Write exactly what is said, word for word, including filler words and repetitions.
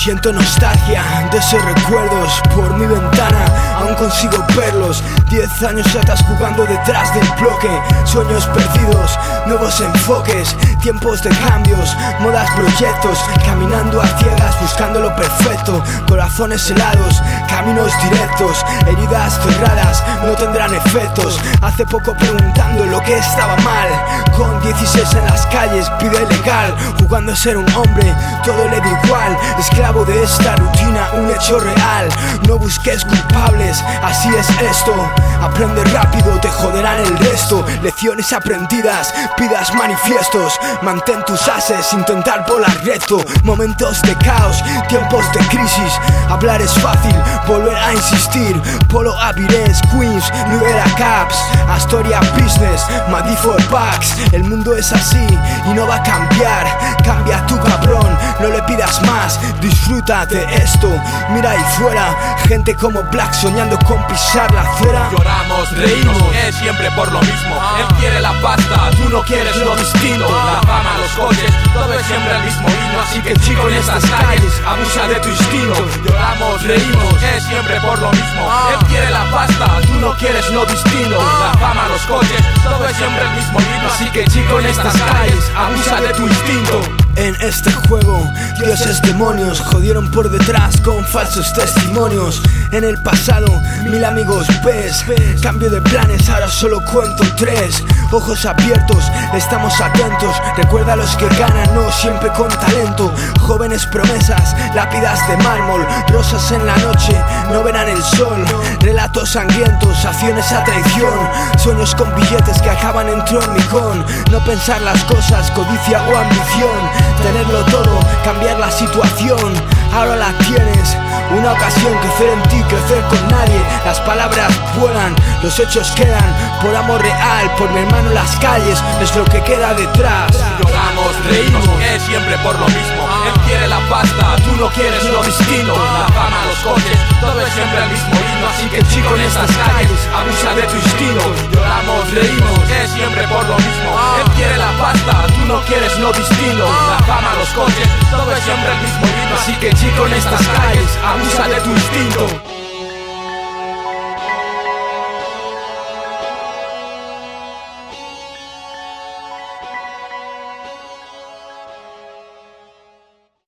Siento nostalgia de esos recuerdos por mi ventana, aún consigo verlos. Diez años atrás jugando detrás del bloque, sueños perdidos, nuevos enfoques, tiempos de cambios, modas, proyectos, caminando a ciegas buscando lo perfecto, corazones helados, caminos directos, heridas cerradas, no tendrán efectos. Hace poco preguntando lo que estaba mal, con dieciséis en las calles, pide legal, jugando a ser un hombre, todo le da igual, esclavo de esta rutina, un hecho real. No busques culpables, así es esto, aprende rápido, te joderán el resto. Lecciones aprendidas, pidas manifiestos, mantén tus ases, intentar volar recto. Momentos de caos, tiempos de crisis, hablar es fácil, volver a insistir. Polo Avilés, Queens, Rivera Caps, Astoria Business, Madrid for Bucks. El mundo es así y no va a cambiar, cambia tu cabrón, no le pidas más, disfruta de esto. Mira ahí fuera, gente como Black soñando con pisar la acera. Lloramos, reímos, es siempre por lo mismo. Él quiere la pasta, tú no quieres lo distinto. La fama, los coches, todo es siempre el mismo himno. Así que chico en estas calles, abusa de tu instinto. Lloramos, reímos, es siempre por lo mismo. Él quiere la pasta, tú no quieres lo distinto. La fama, los coches, todo es siempre el mismo himno. Así que chico en estas calles, abusa de tu instinto. En este juego, dioses demonios jodieron por detrás con falsos testimonios. En el pasado, mil amigos ves, cambio de planes, ahora solo cuento tres. Ojos abiertos, estamos atentos, recuerda a los que ganan, no siempre con talento. Jóvenes promesas, lápidas de mármol, rosas en la noche, no verán el sol. Relatos sangrientos, acciones a traición, sueños con billetes que acaban en tu hormigón. No pensar las cosas, codicia o ambición, tenerlo todo, cambiar la situación. Ahora la tienes, una ocasión, crecer en ti, crecer con nadie. Las palabras vuelan, los hechos quedan, por amor real, por mi hermano en las calles, es lo que queda detrás. Lloramos, reímos, es siempre por lo mismo. Él quiere la pasta, tú no quieres lo distinto. La fama, los coches, todo es siempre el mismo himno. Así que chico en estas calles, abusa de tu instinto. Lloramos, reímos, es siempre por lo mismo. Él quiere la pasta, tú no quieres lo distinto. La fama, los coches, todo es siempre el mismo himno. Así que chico en estas calles, abusa de tu instinto.